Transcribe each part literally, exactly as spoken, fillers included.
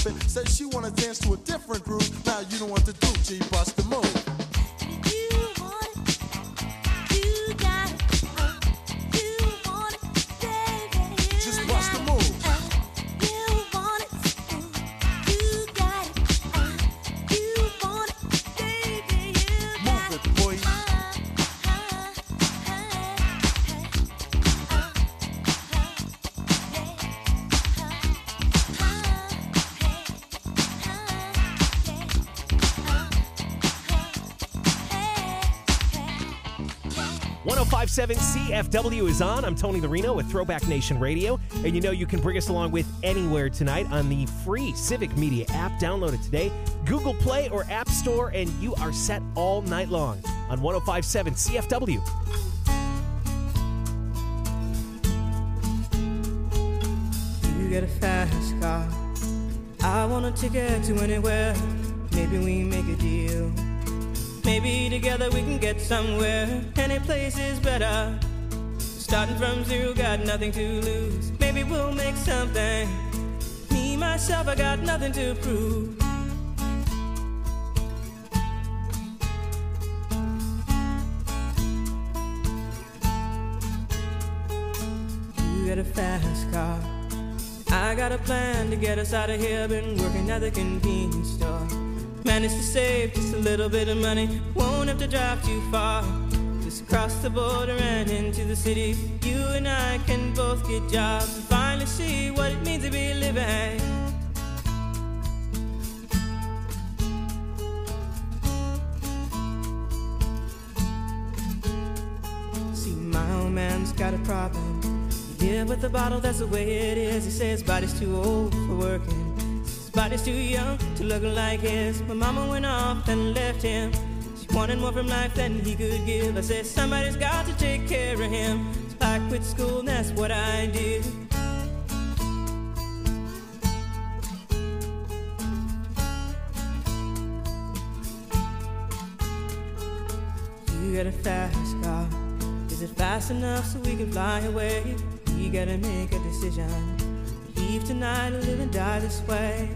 jumping. Says she wanna dance to a different groove. Now you know what to do, G, bust the move. one oh five point seven C F W is on. I'm Tony Lorino with Throwback Nation Radio. And you know you can bring us along with anywhere tonight on the free Civic Media app. Download it today. Google Play or App Store, and you are set all night long on one oh five point seven C F W. You get a fast car. I want a ticket to anywhere. Maybe we make a deal. Maybe together we can get somewhere. Any place is better. Starting from zero, got nothing to lose. Maybe we'll make something. Me, myself, I got nothing to prove. You got a fast car. I got a plan to get us out of here. Been working at the convenience store. Managed to save just a little bit of money. Won't have to drive too far. Just cross the border and into the city. You and I can both get jobs and finally see what it means to be living. See, my old man's got a problem. He live with a bottle, that's the way it is. He says his body's too old for working. Body's too young to look like his. My mama went off and left him. She wanted more from life than he could give. I said somebody's got to take care of him. So I quit school and that's what I did. You got a fast car. Is it fast enough so we can fly away? We gotta make a decision. Leave tonight or live and die this way.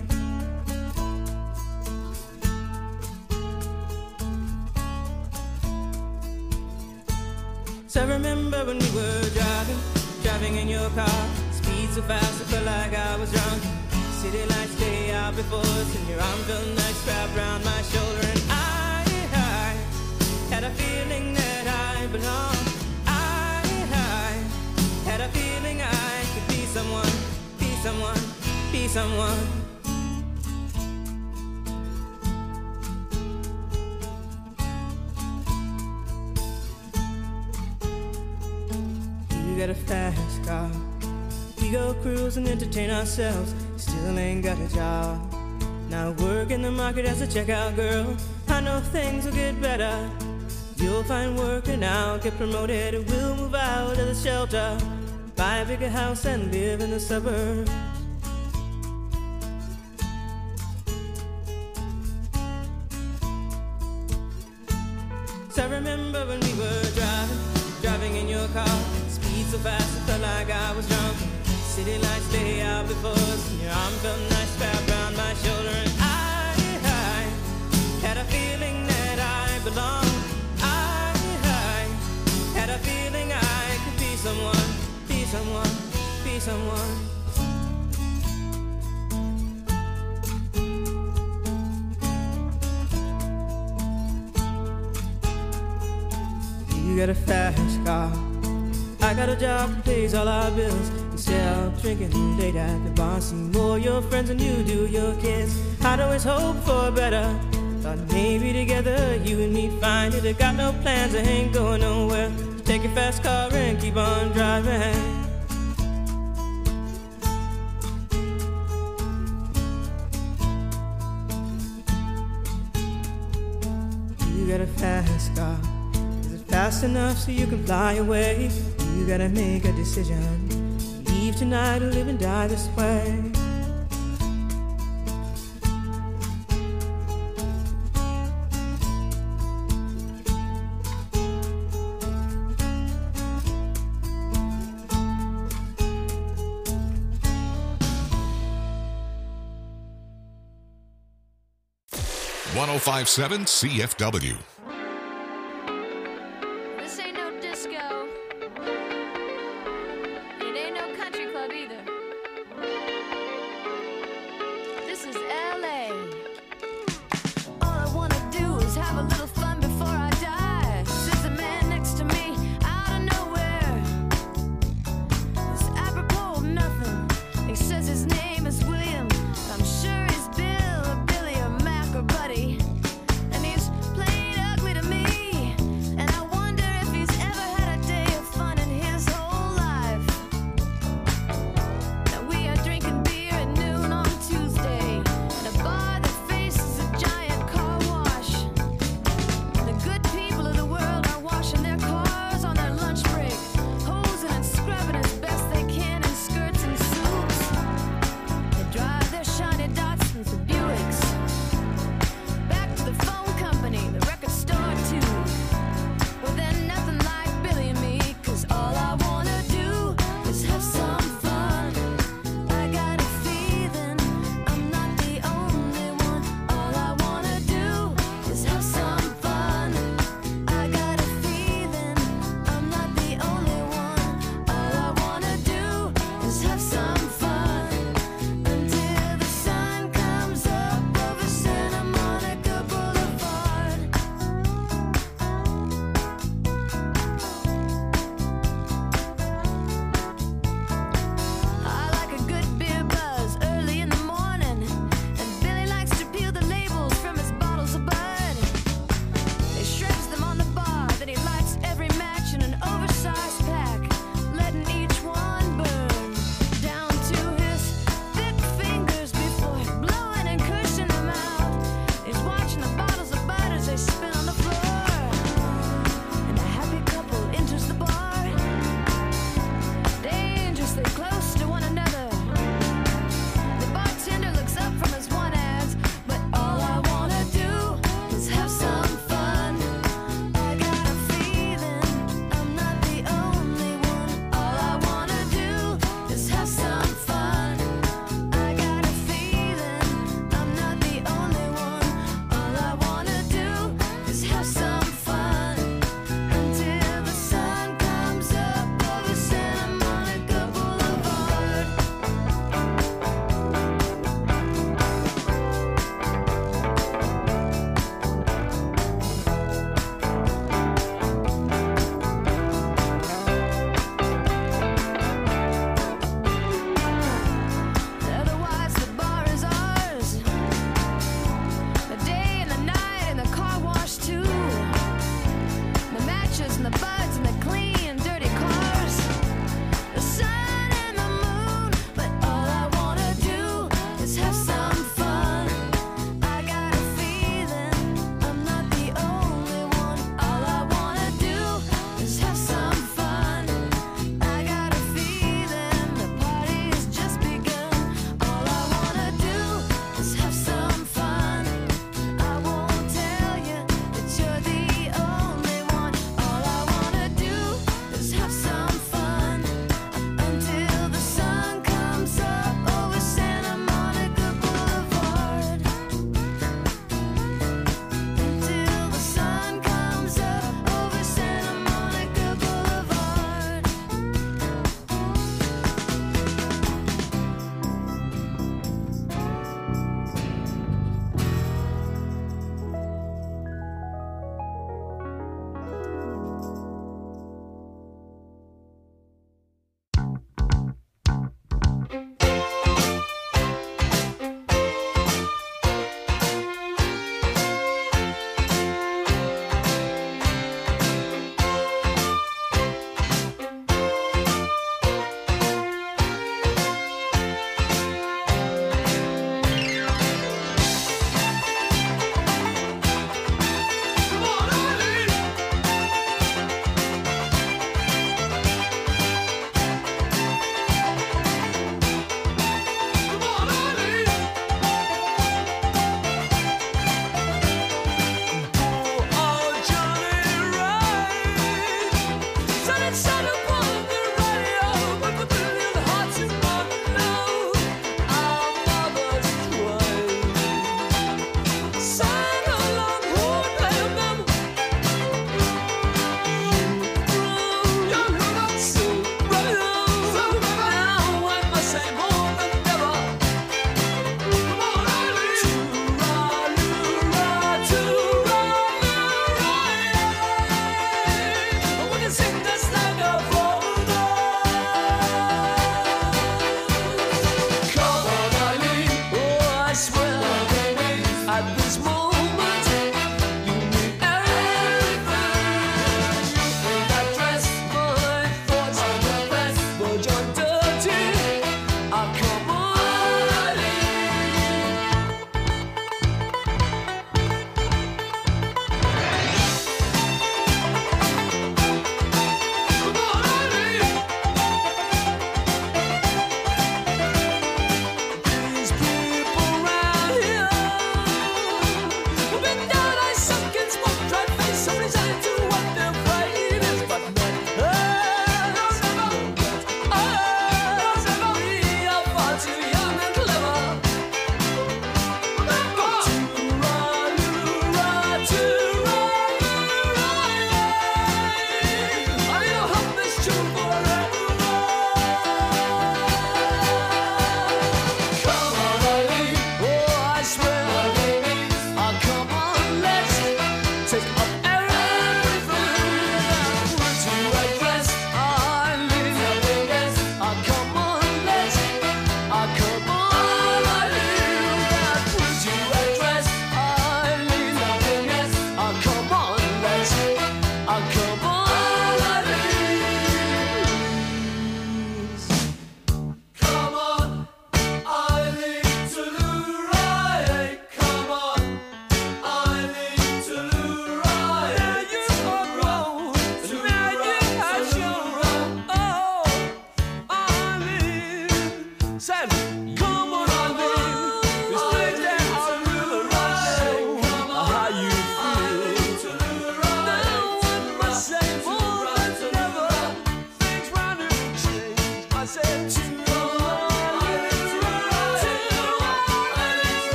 So I remember when we were driving, driving in your car. Speed so fast I felt like I was drunk. City lights day out before us, and your arm felt nice wrapped around my shoulder. And I, I had a feeling that I belonged. I, I had a feeling I could be someone. Someone, be someone. You got a fast car. We go cruise and entertain ourselves. Still ain't got a job. Now work in the market as a checkout girl. I know things will get better. You'll find work and I'll get promoted. We'll move out of the shelter. Buy a bigger house and live in the suburbs. So I remember when we were driving, driving in your car. Speed so fast it felt like I was drunk. City lights lay out before us, and your arm felt nice wrapped around my shoulder. And I, I had a feeling that I belonged. I, I had a feeling I could be someone. Be someone, be someone. You got a fast car. I got a job that pays all our bills. Instead of drinking late at the bar, see more your friends than you do your kids. I'd always hope for better. Thought maybe together you and me find it. I got no plans, I ain't going nowhere. So take your fast car and keep on driving. You got a fast car. Is it fast enough so you can fly away? You gotta make a decision. Leave tonight or live and die this way. one oh five point seven C F W. This ain't no disco. It ain't no country club either. This is L A. All I wanna do is have a little fun before I die. There's a man next to me out of nowhere. It's apropos of nothing. He says his name is William. I'm sure he's Bill or Billy or Mac or Buddy. And he's playing a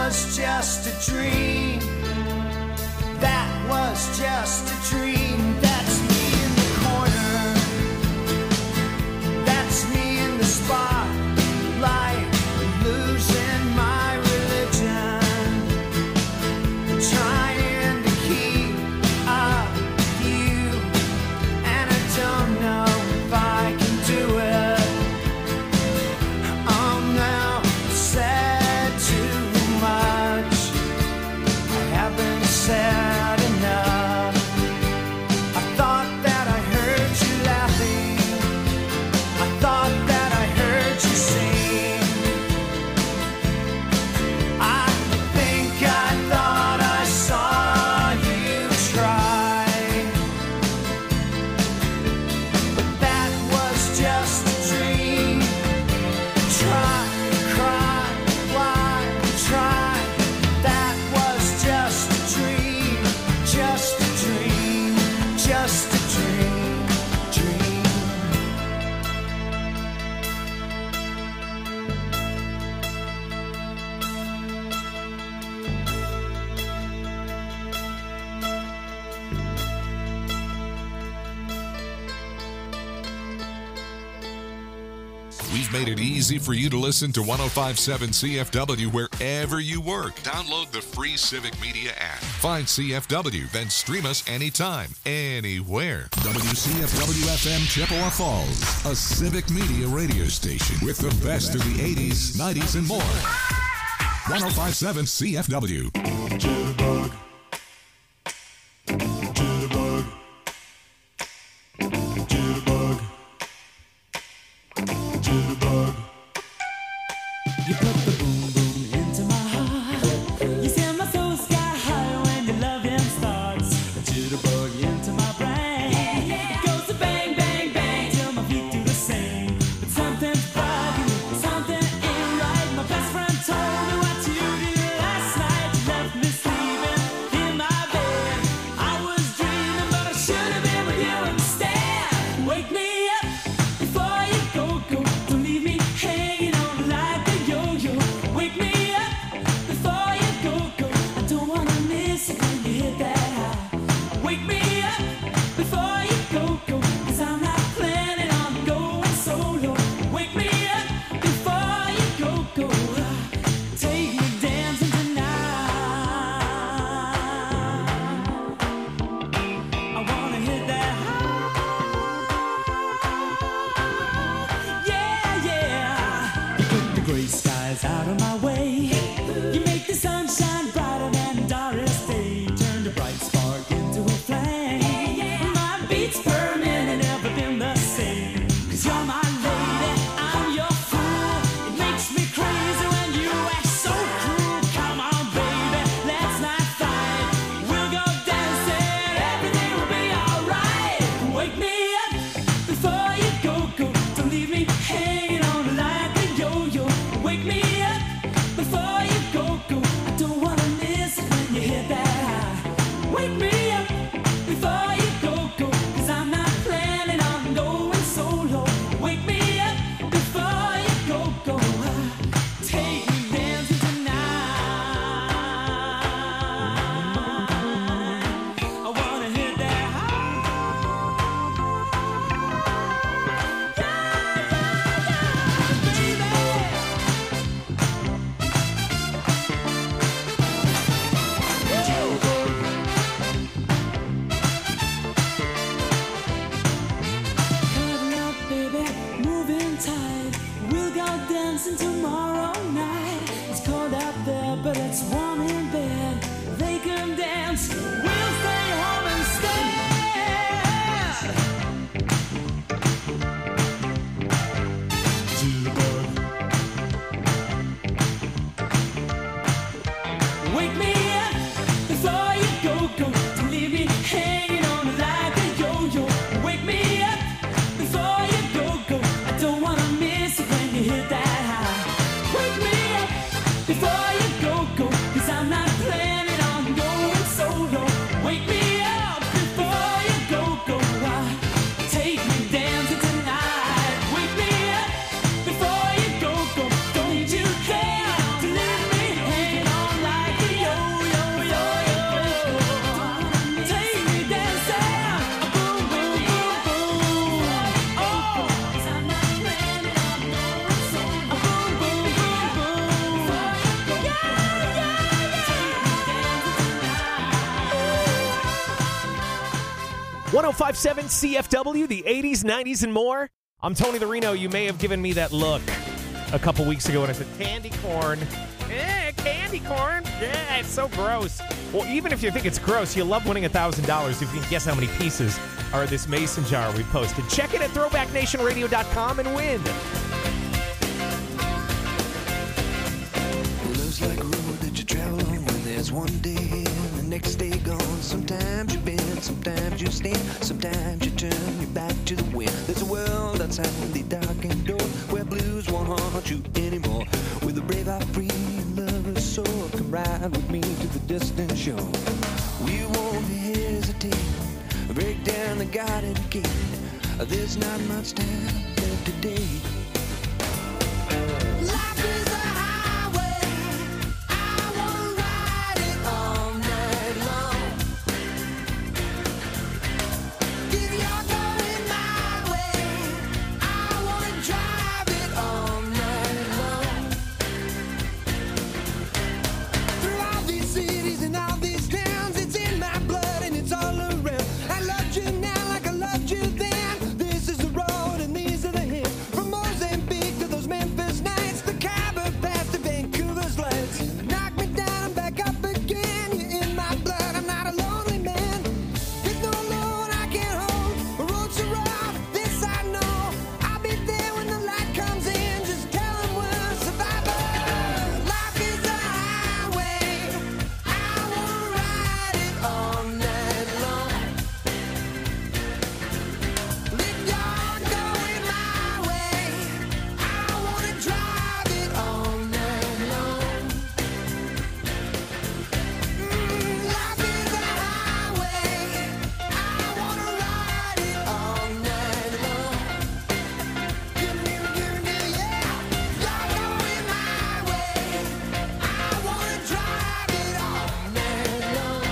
was just a dream. That was just a dream. That's me in the corner. That's me in the spotlight, losing my religion, trying to keep up with you, and I don't know if I can do it. I'm now said too much. I haven't said enough. I thought that I heard you laughing. I thought that I heard you sing. I think I thought I saw you try, but that was just a dream. Try, cry, why, try. That was just a dream, just a dream, just a dream, dream. We've made it easy for you to listen to one oh five point seven C F W wherever you work. Download the free Civic Media app. Find C F W, then stream us anytime, anywhere. W C F W F M Chippewa Falls, a Civic Media radio station with the best of the eighties, nineties, and more. one oh five point seven C F W. Jitterbug. Jitterbug. Jitterbug. Jitterbug. You put the boom boom into my heart. You send my soul sky high when your loving starts. A jitterbug into my brain. It goes to bang bang bang till my feet do the same. But something's bugging me, something ain't right. My best friend told me what you did last night. You left me sleeping in my bed. I was dreaming, but I should have been with you instead. Wake me up before you go go. Don't leave me hanging on like a yo-yo. Wake me up before you go go. I don't wanna miss it when you hit that high. Wake me up before you go go. 'Cause I'm not planning on going solo. Wake me up before you go go. Take me dancing tonight. I wanna hit that high. Yeah, yeah. You put the gray skies out of my way. You make the sunshine brighter than Doris Day. Turn the bright spark into a flame. My beats per minute never been the same. 'Cause you're my lady, I'm your fool. It makes me crazy when you act so cruel. Come on, baby, let's not fight. We'll go dancing, everything will be alright. Wake me up before you go go. Don't leave me hanging on like a yo-yo. Wake me up before one oh five point seven C F W, the eighties, nineties, and more. I'm Tony the Reno. You may have given me that look a couple weeks ago when I said candy corn. Eh, candy corn. Yeah, it's so gross. Well, even if you think it's gross, you love winning one thousand dollars if you can guess how many pieces are in this mason jar we posted. Check it at throwback nation radio dot com and win. Love's like a road that you travel on when there's one day here and the next day gone. Sometimes you bend, sometimes you stand, sometimes you turn your back to the wind. There's a world outside the darkened door where blues won't haunt you anymore. With a brave heart free and lover's soul, come ride with me to the distant shore. We won't hesitate, break down the garden gate. There's not much time left today. Life is a highway, I wanna ride it all night long. If you're going my way, I wanna drive it all night long. Through all these cities and all these towns, it's in my blood and it's all around. I loved you now like I loved you then. This is the road and these are the hills. From Mozambique to those Memphis nights, the Khyber Pass to Vancouver's lights. Knock me down and back up again. You're in my blood, I'm not a lonely man. There's no load I can't hold. The road's so rough, this I know. I'll be there when the light comes in. Just tell them we're survivors. Life is a highway, I wanna ride it all night long. If you're going my way, I wanna drive it all night long. Mm, life is a highway, I wanna ride it all night long. Give me, give me, give me, yeah. You're going my way, I wanna drive it all night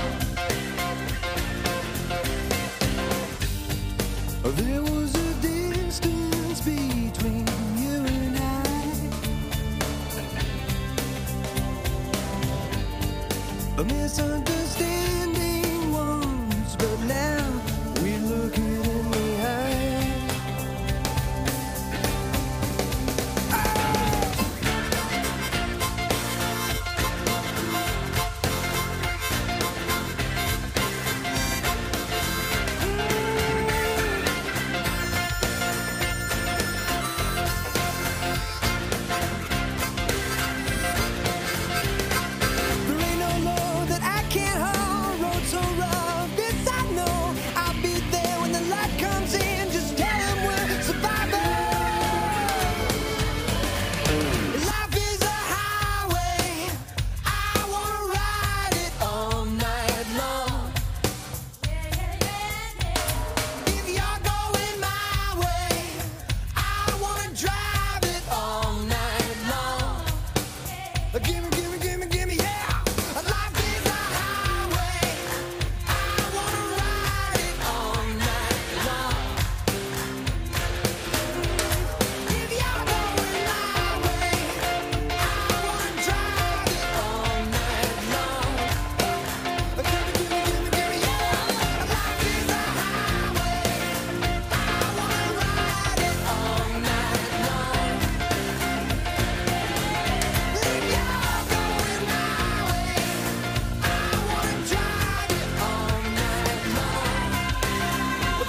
long. There was a distance between you and I, a misunderstanding once, but now we look it in the eye. There ain't no load that I can't hold. Road so rough, this I know. I'll be there when the light comes in. Just tell them we're survivors. Life is a highway, I wanna ride it all night long. If you're going my way, I wanna drive it all night long. Gimme, gimme, gimme, gimme, yeah. Life is a highway, I wanna ride it all night long. If you're going my way, I wanna drive it all night long. Gimme, gimme, gimme, gimme, yeah. Life is a highway, I wanna ride it all night long. If you're going my way, I wanna drive it all night long.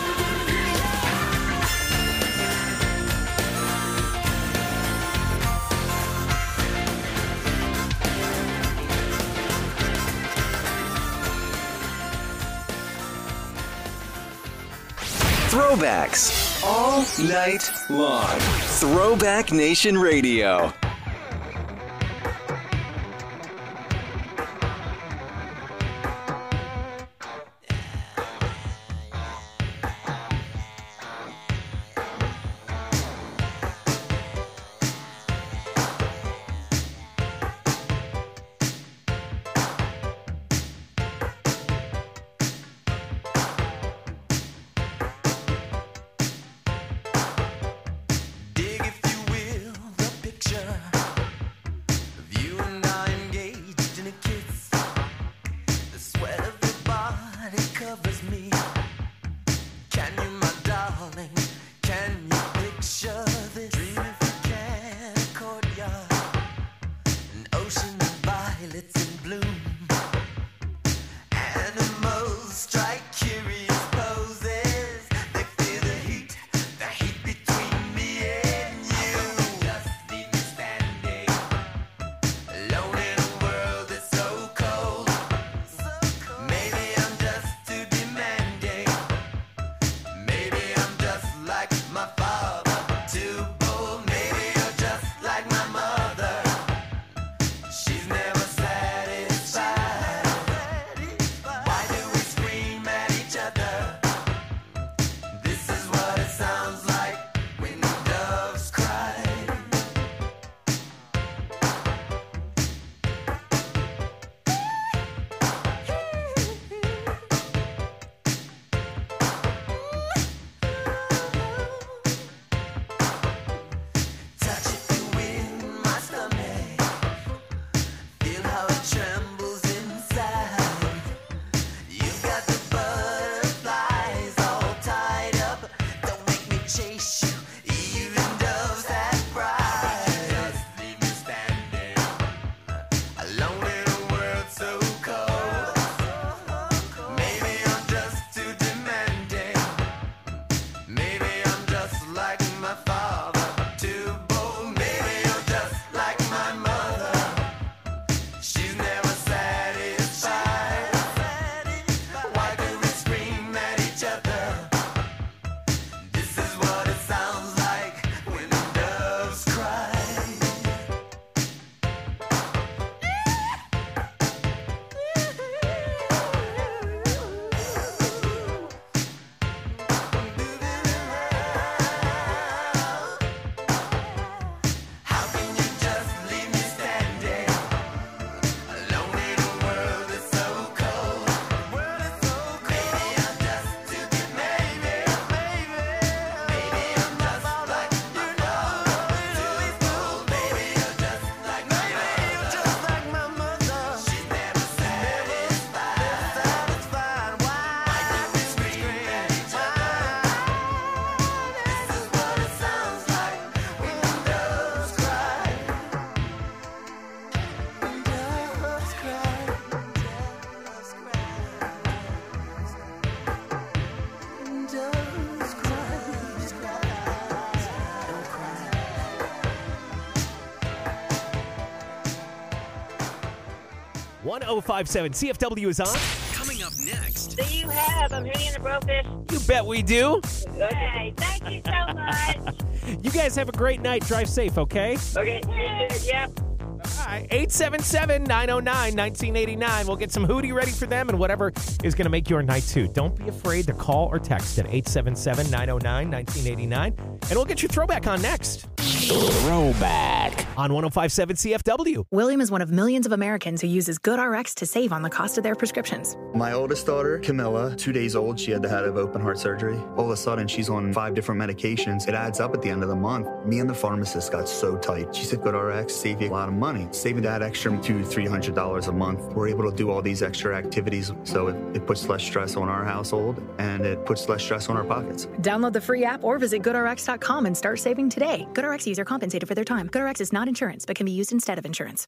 Throwbacks all night long. Throwback Nation Radio. Dig, if you will, the picture one oh five point seven C F W is on. Coming up next. Do you have a Hootie and the Blowfish? You bet we do. Okay, thank you so much. You guys have a great night. Drive safe, okay? Okay, yep. All right, eight seven seven, nine oh nine, one nine eight nine. We'll get some Hootie ready for them and whatever is going to make your night too. Don't be afraid to call or text at eight seven seven, nine oh nine, one nine eight nine, and we'll get your throwback on next. Throwback on one oh five point seven C F W. William is one of millions of Americans who uses GoodRx to save on the cost of their prescriptions. My oldest daughter, Camilla, two days old, she had to have open heart surgery. All of a sudden, she's on five different medications. It adds up at the end of the month. Me and the pharmacist got so tight. She said, GoodRx, save you a lot of money. Saving that extra two, three hundred dollars a month. We're able to do all these extra activities, so it, it puts less stress on our household and it puts less stress on our pockets. Download the free app or visit good R X dot com and start saving today. GoodRx user compensated for their time. GoodRx is not insurance, but can be used instead of insurance.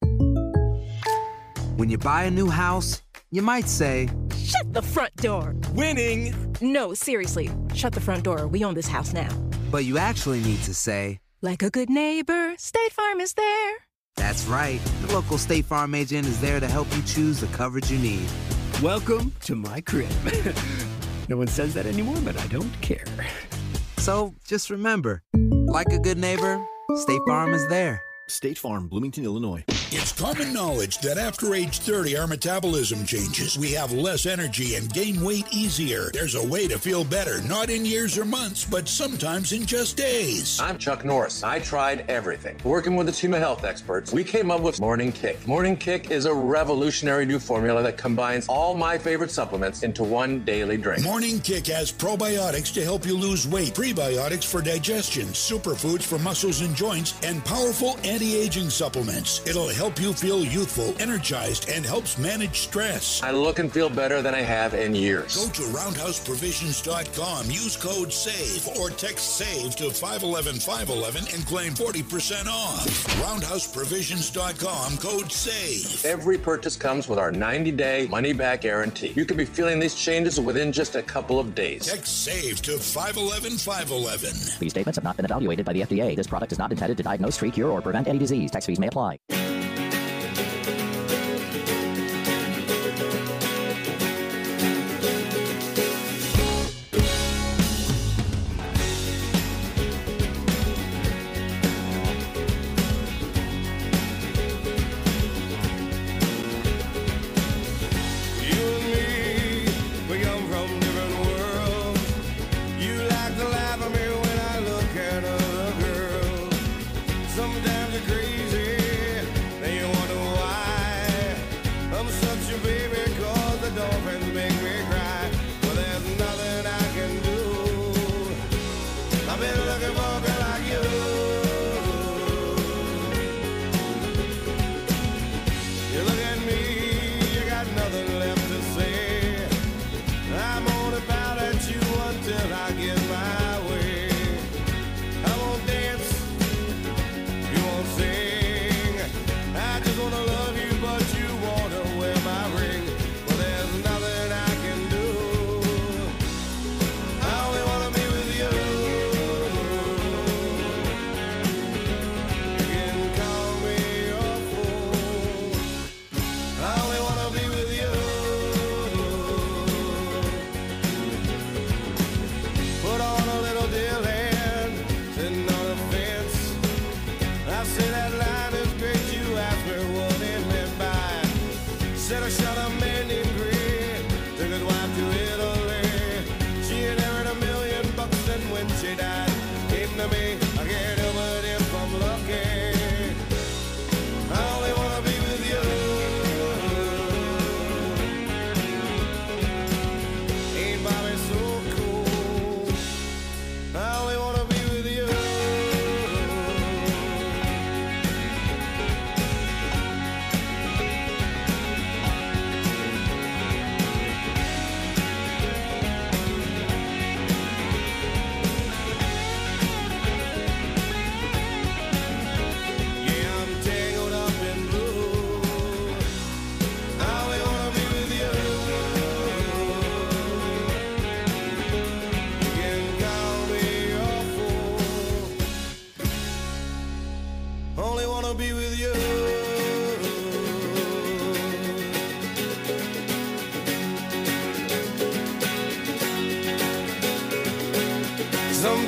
When you buy a new house, you might say, "Shut the front door." Winning. No, seriously. Shut the front door. We own this house now. But you actually need to say, like a good neighbor, State Farm is there. That's right. The local State Farm agent is there to help you choose the coverage you need. Welcome to my crib. No one says that anymore, but I don't care. So just remember, like a good neighbor, State Farm is there. State Farm, Bloomington, Illinois. It's common knowledge that after age thirty, our metabolism changes. We have less energy and gain weight easier. There's a way to feel better, not in years or months, but sometimes in just days. I'm Chuck Norris. I tried everything. Working with a team of health experts, we came up with Morning Kick. Morning Kick is a revolutionary new formula that combines all my favorite supplements into one daily drink. Morning Kick has probiotics to help you lose weight, prebiotics for digestion, superfoods for muscles and joints, and powerful anti-aging supplements. It'll help you feel youthful, energized, and helps manage stress. I look and feel better than I have in years. Go to roundhouse provisions dot com, use code SAVE, or text SAVE to five one one, five one one and claim forty percent off. roundhouse provisions dot com, code SAVE. Every purchase comes with our ninety-day money-back guarantee. You could be feeling these changes within just a couple of days. Text SAVE to five one one, five one one. These statements have not been evaluated by the F D A. This product is not intended to diagnose, treat, cure, or prevent any disease. Tax fees may apply. Sometimes you're crazy,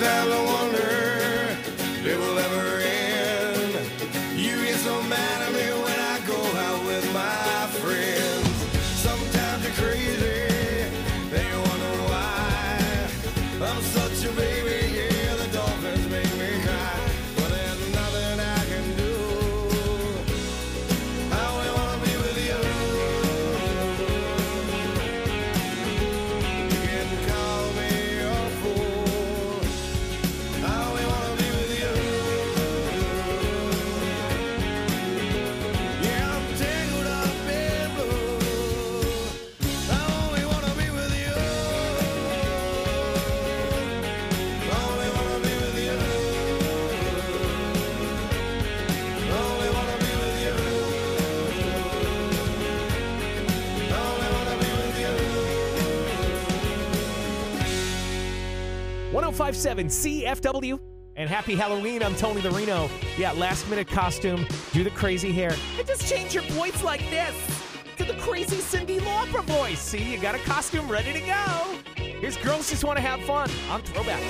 Sometimes I wonder if it will ever end. You get so mad at me when I go out with my friends. Sometimes you're crazy, then you wonder why. I'm such a baby, yeah, the dolphins make me cry. But there's nothing I can do. I only wanna be with you. You can call me a fool. I only wanna be with you. Yeah, I'm tangled up in blue. I only wanna be with you. I only wanna be with you. I only wanna be with you. I only wanna be with you. one oh five point seven C F W. And happy Halloween. I'm Tony the Reno. Yeah, last minute costume. Do the crazy hair. And just change your voice like this to the crazy Cyndi Lauper voice. See, you got a costume ready to go. Here's Girls Just Want to Have Fun on Throwback.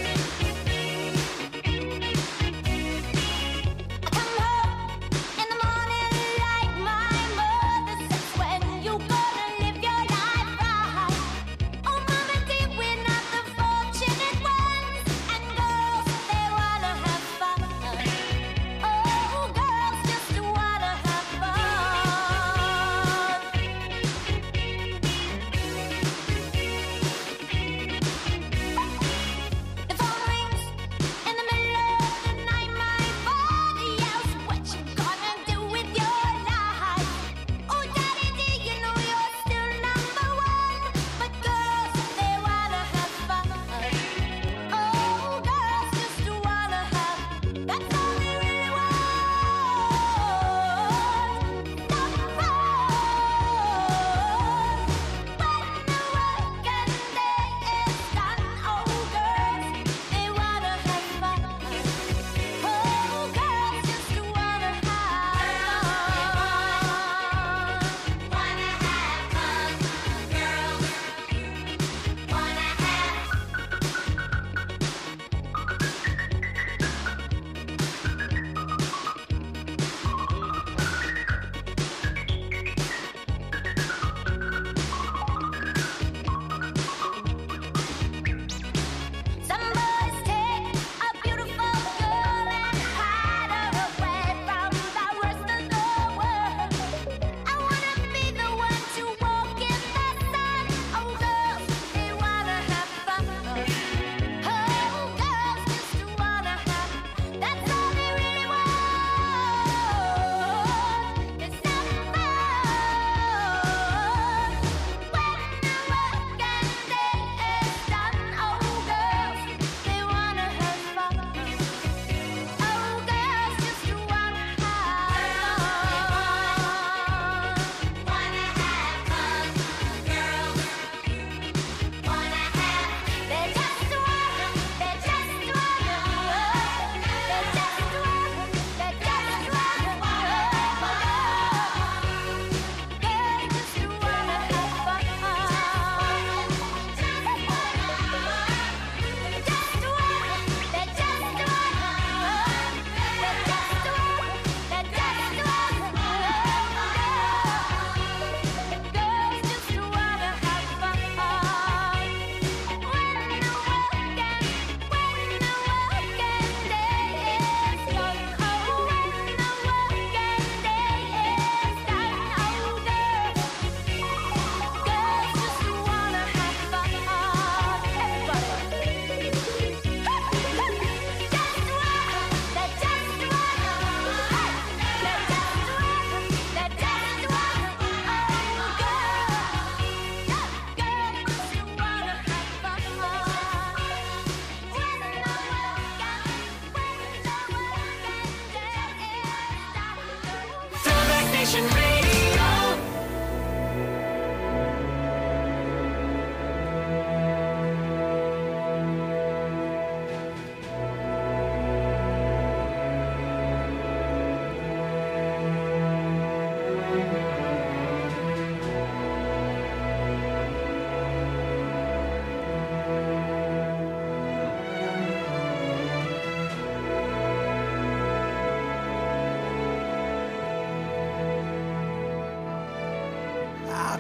Nation Radio.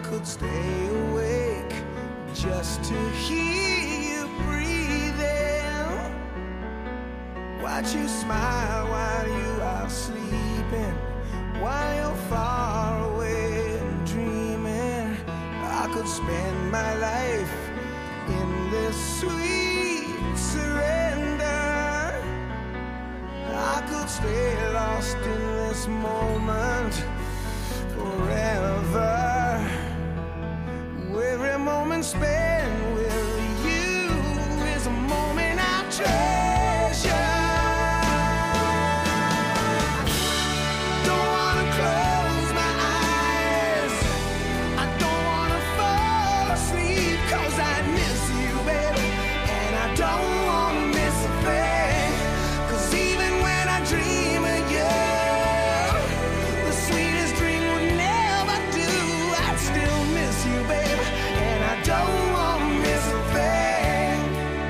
could stay awake just to hear you breathing. Watch you smile while you are sleeping, while you're far away and dreaming. I could spend my life in this sweet surrender. I could stay lost in this moment forever. Every moment spent with you is a moment I treasure. Don't wanna close my eyes, I don't wanna fall asleep, 'cause I miss you, baby, and I don't wanna miss a thing. 'Cause even when I dream of you, the sweetest dream would never do. I'd still miss you, baby, and I don't wanna miss a thing.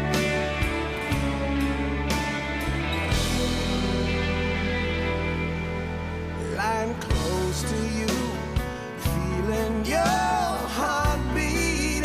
Lying close to you, feeling your heart beating,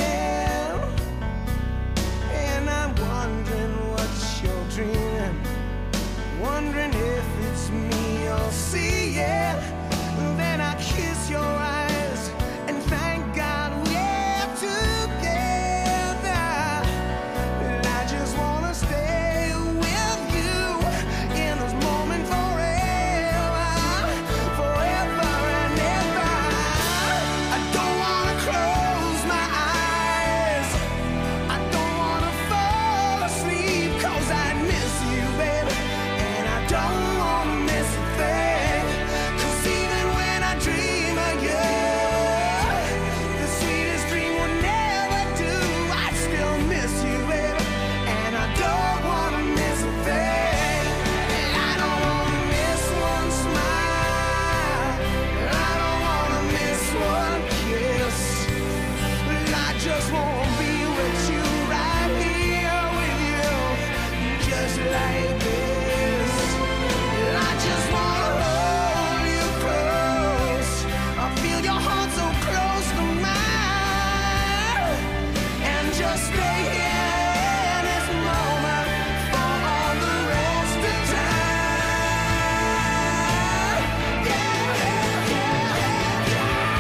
and I'm wondering what you're dreaming, wondering if it's me you're seeing. Then I kiss your eyes and thank God we're together. And I just wanna stay with you in this moment forever, forever and ever. I don't wanna close my eyes, I don't wanna fall asleep, 'cause I miss you, baby, and I don't wanna miss a thing. 'Cause even when I dream of you, the sweetest dream will never do. I still miss you, baby, and I don't wanna miss a thing. And I don't wanna miss one smile, and I don't wanna miss one kiss. And I just wanna be with you, right here with you, just like this. And I just wanna hold you close, I feel your heart so close to mine, and just stay here in this moment for all the rest of time. Yeah, yeah, yeah,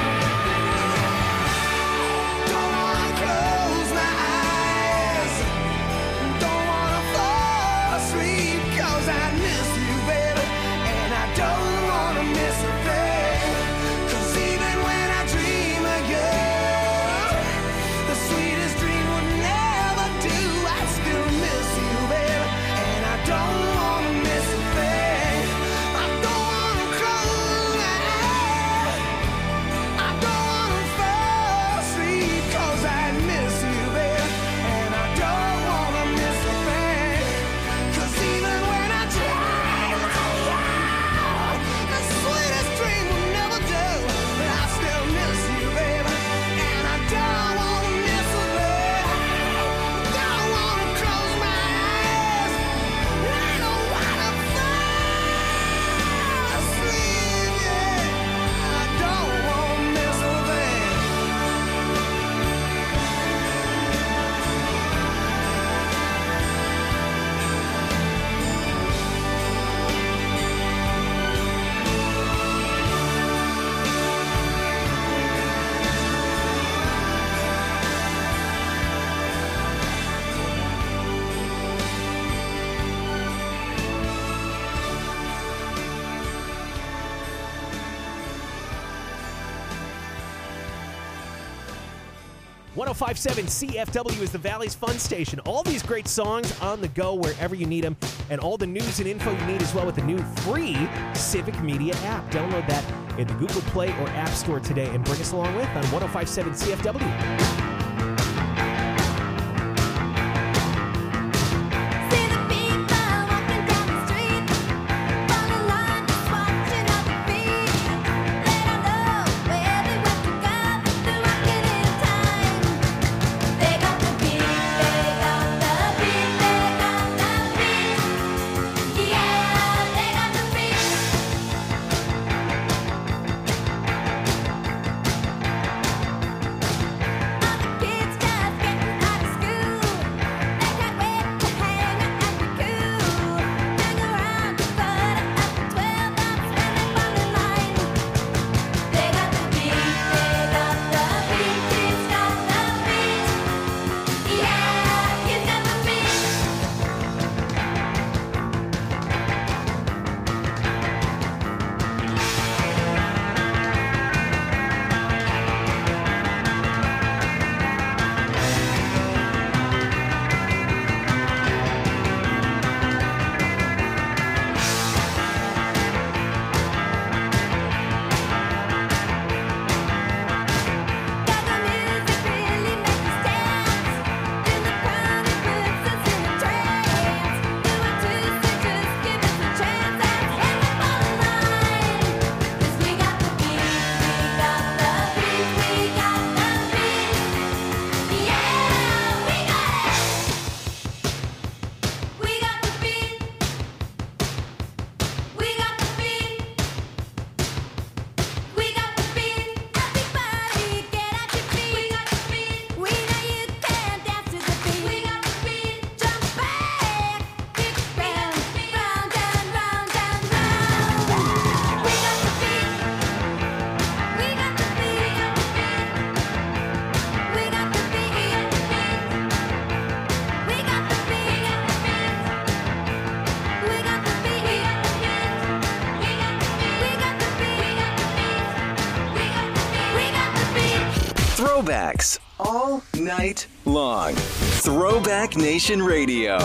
yeah. Don't wanna close my eyes, don't wanna fall asleep, 'cause I miss you, baby, and I don't wanna miss a thing. 'Cause even when I dream of you, the sweetest dream would never do. I still miss you, baby, and I don't wanna miss a thing. I don't wanna close my eyes, I don't wanna fall asleep, 'cause I miss you, baby, and I don't wanna miss a thing. 'Cause even when I dream of you, the sweetest dream will never do. But I still miss you, baby, and I don't wanna miss a thing. Don't wanna close my eyes, I don't wanna fall asleep, yeah. I don't wanna miss a thing. one oh five point seven C F W is the Valley's Fun Station. All these great songs on the go wherever you need them, and all the news and info you need as well with the new free Civic Media app. Download that in the Google Play or App Store today and bring us along with on one oh five point seven C F W. Throwbacks all night long. Throwback Nation Radio.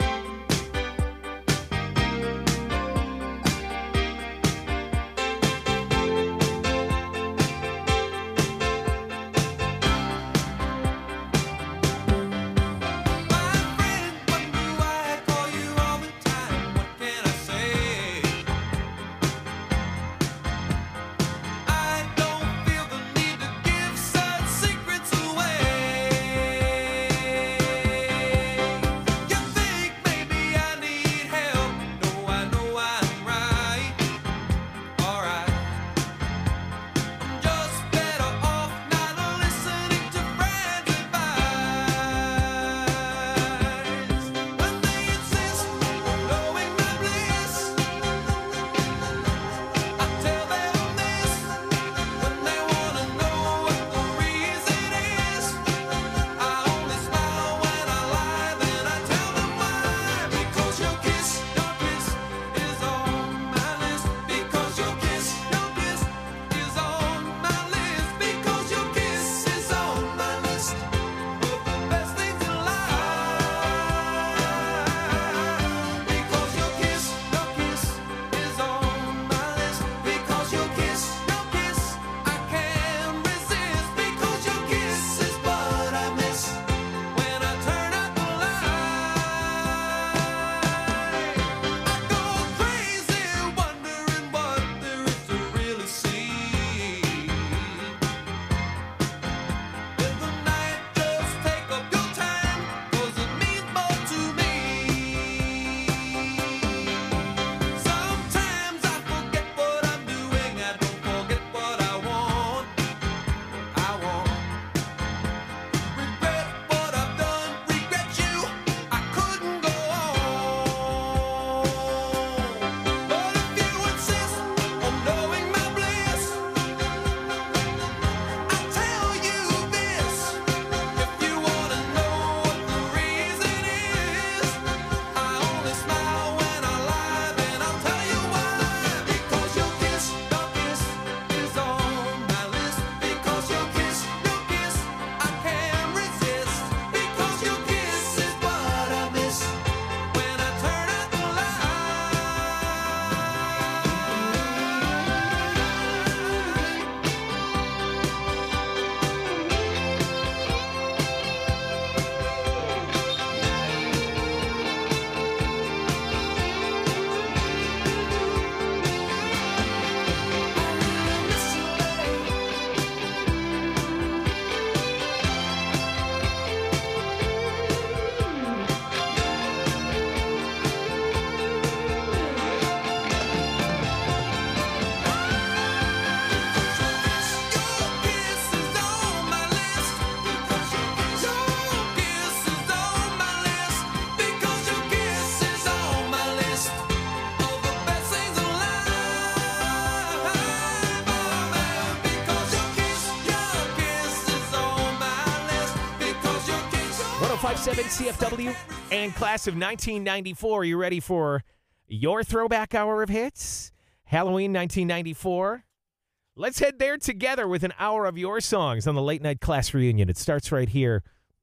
one oh five point seven C F W and class of nineteen ninety-four. Are you ready for your throwback hour of hits? Halloween nineteen ninety-four. Let's head there together with an hour of your songs on the late night class reunion. It starts right here,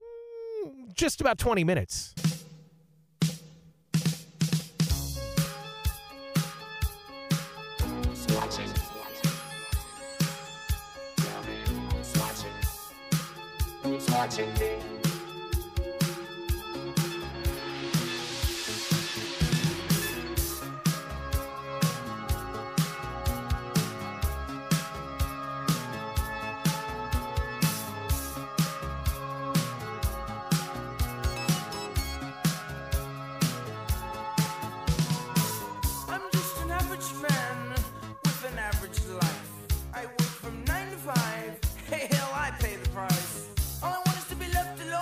just about twenty minutes. Watching me. I'm just an average man with an average life. I work from nine to five. Hey, hell, I pay the price. All I want is to be left alone.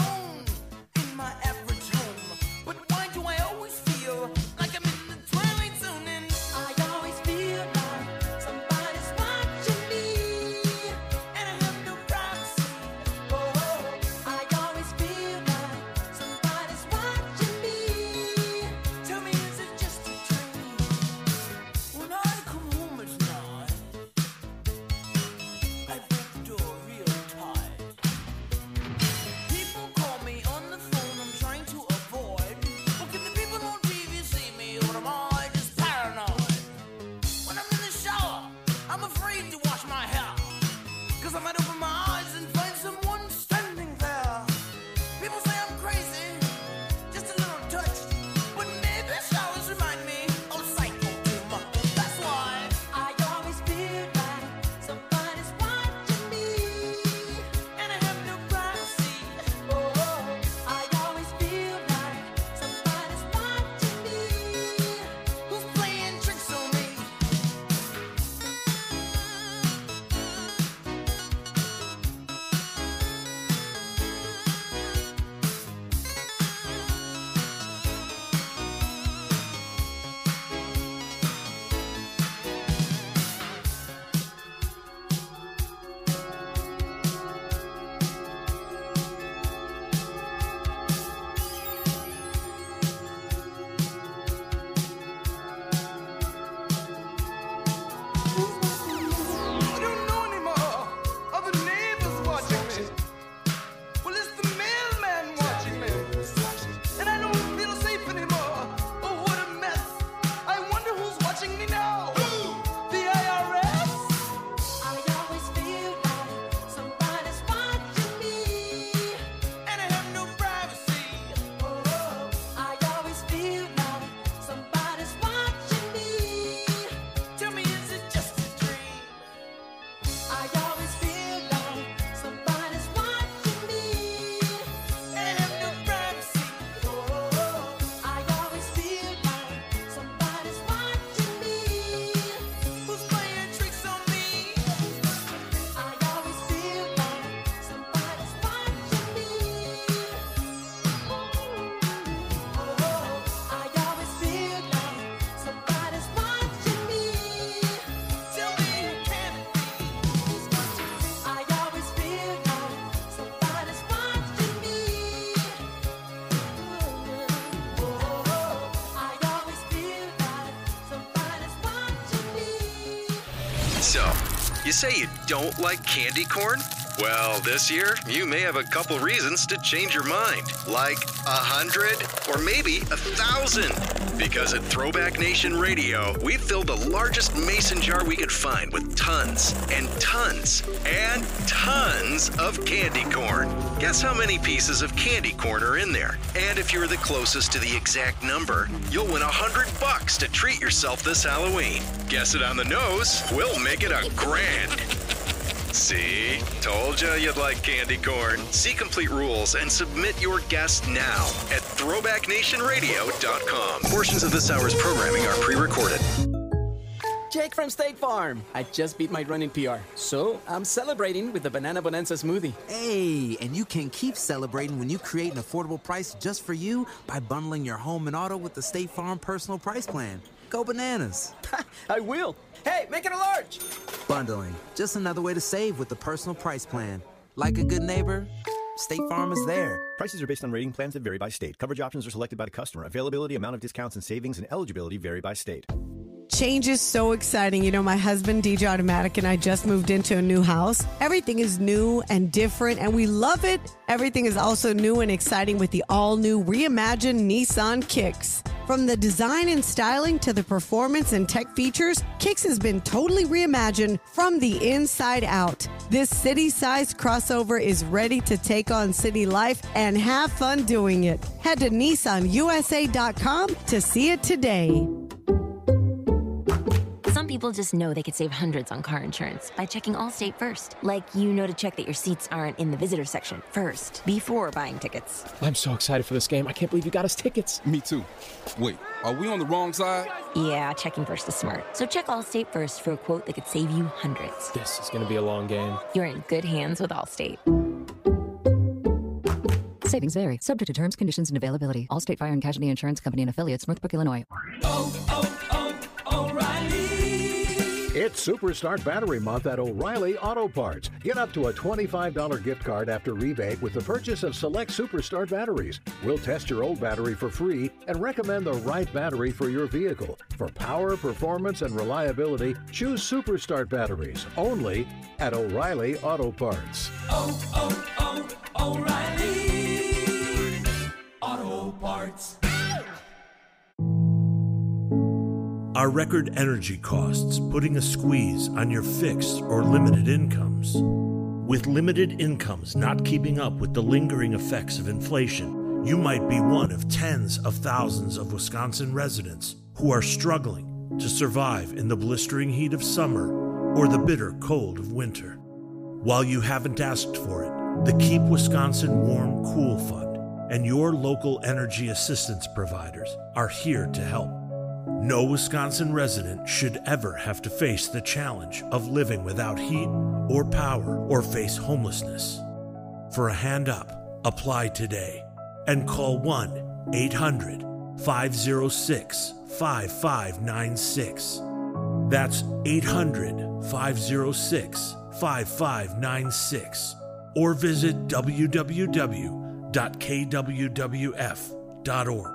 'cause I might open my eyes and find someone standing there. People say I'm crazy, just a little touched, but maybe showers remind me of Psycho too much. That's why I always feel like somebody's watching me, and I have no privacy. Oh, I always feel like somebody's watching me, who's playing tricks on me. I don't know anymore. Are the neighbors watching me? Well, it's the mailman watching me. And I don't feel safe anymore. Oh, what a mess. I wonder who's watching me now. The I R S? I always feel like somebody's watching me, and I have no privacy. Oh, I always feel like somebody's watching me. Tell me, is it just a dream? I always feel like somebody's watching me, and I have no privacy. Oh, I always feel like somebody's watching me, who's playing tricks on me. I always feel like somebody's watching me. Oh, I always feel like somebody's watching me. Tell me, can it be? I always feel like somebody's watching me. Oh, I always feel like somebody's watching me. So, you say you don't like candy corn? Well, this year, you may have a couple reasons to change your mind. Like a hundred, or maybe a thousand. Because at Throwback Nation Radio, we filled the largest mason jar we could find with tons and tons and tons of candy corn. Guess how many pieces of candy corn are in there? And if you're the closest to the exact number, you'll win a hundred bucks to treat yourself this Halloween. Guess it on the nose, we'll make it a grand. See? Told ya you'd like candy corn. See complete rules and submit your guess now at throwback nation radio dot com. Portions of this hour's programming are pre-recorded. Jake from State Farm. I just beat my running P R, so I'm celebrating with the Banana Bonanza smoothie. Hey, and you can keep celebrating when you create an affordable price just for you by bundling your home and auto with the State Farm Personal Price Plan. Go bananas. I will. Hey, make it a large. Bundling, just another way to save with the Personal Price Plan. Like a good neighbor, State Farm is there. Prices are based on rating plans that vary by state. Coverage options are selected by the customer. Availability, amount of discounts and savings, and eligibility vary by state. Change is so exciting. You know, my husband, D J Automatic, and I just moved into a new house. Everything is new and different, and we love it. Everything is also new and exciting with the all-new reimagined Nissan Kicks. From the design and styling to the performance and tech features, Kicks has been totally reimagined from the inside out. This city-sized crossover is ready to take on city life and have fun doing it. Head to Nissan U S A dot com to see it today. Some people just know they could save hundreds on car insurance by checking Allstate first. Like, you know to check that your seats aren't in the visitor section first, before buying tickets. I'm so excited for this game. I can't believe you got us tickets. Me too. Wait, are we on the wrong side? Yeah, checking first is smart. So check Allstate first for a quote that could save you hundreds. This is going to be a long game. You're in good hands with Allstate. Savings vary, subject to terms, conditions, and availability. Allstate Fire and Casualty Insurance Company and Affiliates, Northbrook, Illinois. Oh, oh, oh, O'Reilly. It's Superstart Battery Month at O'Reilly Auto Parts. Get up to a twenty-five dollars gift card after rebate with the purchase of select Superstart batteries. We'll test your old battery for free and recommend the right battery for your vehicle. For power, performance, and reliability, choose Superstart batteries only at O'Reilly Auto Parts. Oh, oh, oh, O'Reilly Auto Parts. Are record energy costs putting a squeeze on your fixed or limited incomes? With limited incomes not keeping up with the lingering effects of inflation, you might be one of tens of thousands of Wisconsin residents who are struggling to survive in the blistering heat of summer or the bitter cold of winter. While you haven't asked for it, the Keep Wisconsin Warm Cool Fund and your local energy assistance providers are here to help. No Wisconsin resident should ever have to face the challenge of living without heat or power or face homelessness. For a hand up, apply today and call one eight hundred five oh six five five nine six. That's eight hundred five oh six five five nine six or visit w w w dot k w w f dot org.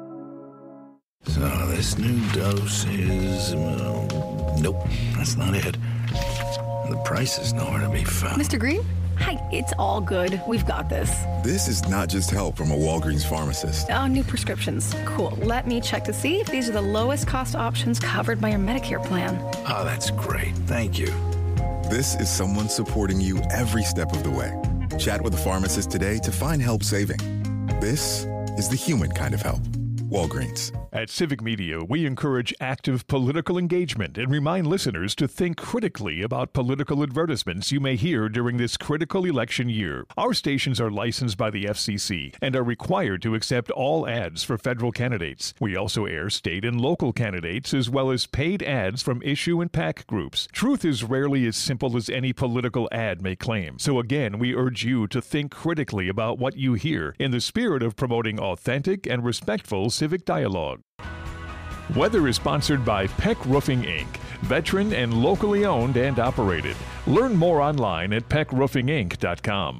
So this new dose is, well, nope, that's not it. The price is nowhere to be found. Mister Green? Hi, it's all good. We've got this. This is not just help from a Walgreens pharmacist. Oh, new prescriptions. Cool. Let me check to see if these are the lowest cost options covered by your Medicare plan. Oh, that's great. Thank you. This is someone supporting you every step of the way. Chat with a pharmacist today to find help saving. This is the human kind of help. Walgreens. At Civic Media, we encourage active political engagement and remind listeners to think critically about political advertisements you may hear during this critical election year. Our stations are licensed by the F C C and are required to accept all ads for federal candidates. We also air state and local candidates as well as paid ads from issue and PAC groups. Truth is rarely as simple as any political ad may claim. So again, we urge you to think critically about what you hear in the spirit of promoting authentic and respectful civic dialogue. Weather is sponsored by Peck Roofing, Incorporated, veteran and locally owned and operated. Learn more online at peck roofing inc dot com.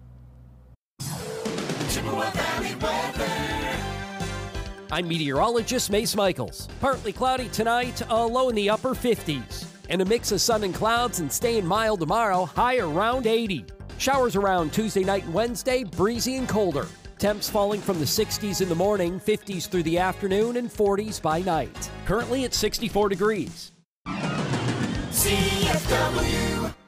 I'm meteorologist Mace Michaels. Partly cloudy tonight, a low in the upper fifties. And a mix of sun and clouds and staying mild tomorrow, high around eighty. Showers around Tuesday night and Wednesday, breezy and colder. Temps falling from the sixties in the morning, fifties through the afternoon, and forties by night. Currently at sixty-four degrees. C F W.